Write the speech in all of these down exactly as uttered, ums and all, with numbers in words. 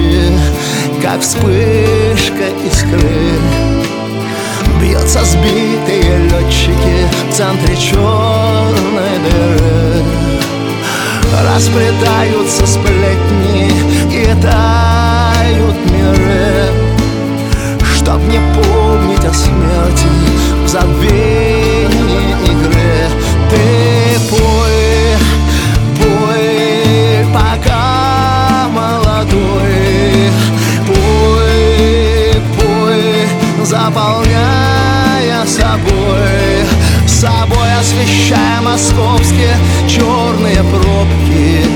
ночи, как вспышка искры. Бьются сбитые летчики в центре черной дыры. Расплетаются сплетни и тают миры. Чтоб не помнить о смерти в забвении игры, ты пой, пой, пока молодой. Пой, пой, заполняя собой, собой освещая московские черные пробки.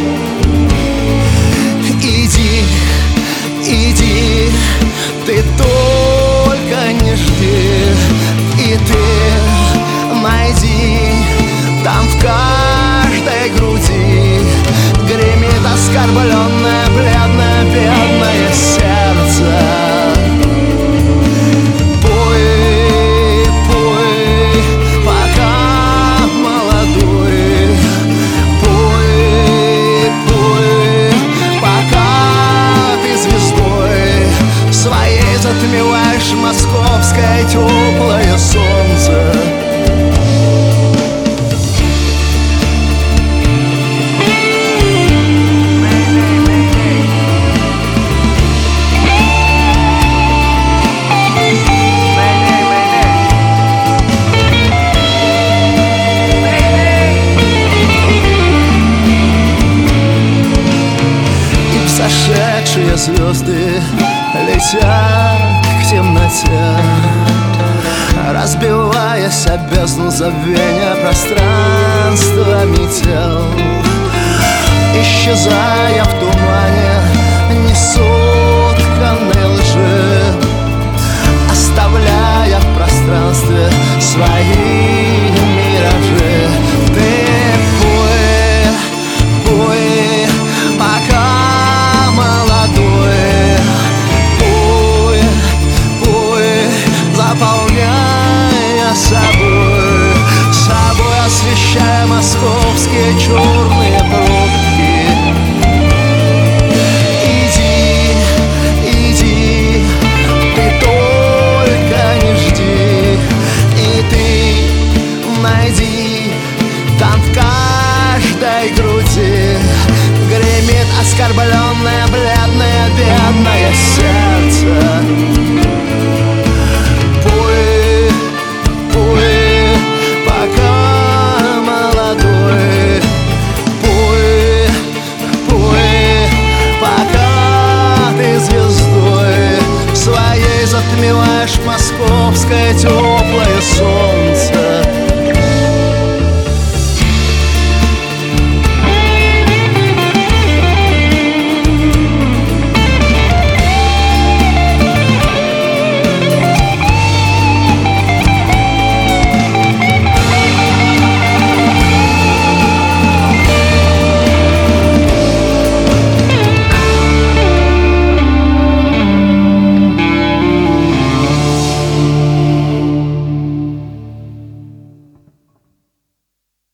Иди, иди, ты только не жди, и ты найди там в каждой груди гремит оскорбленное, бледное, бедное сердце. Пой, пой, пока молодой. Пой, пой, пока ты звездой своей затмеваешь московское теплое солнце. Сошедшие звезды летят к темноте, разбиваясь о бездну забвения пространствами тел. Исчезая в тумане несотканной лжи, оставляя в пространстве свои миражи. Ты пой, пой, пока заполняя собой, собой освещая московские черные пробки. Иди, иди, ты только не жди, и ты найди там в каждой груди гремит оскорбленное, бледное, бедное сердце. Затмеваешь московское теплое солнце.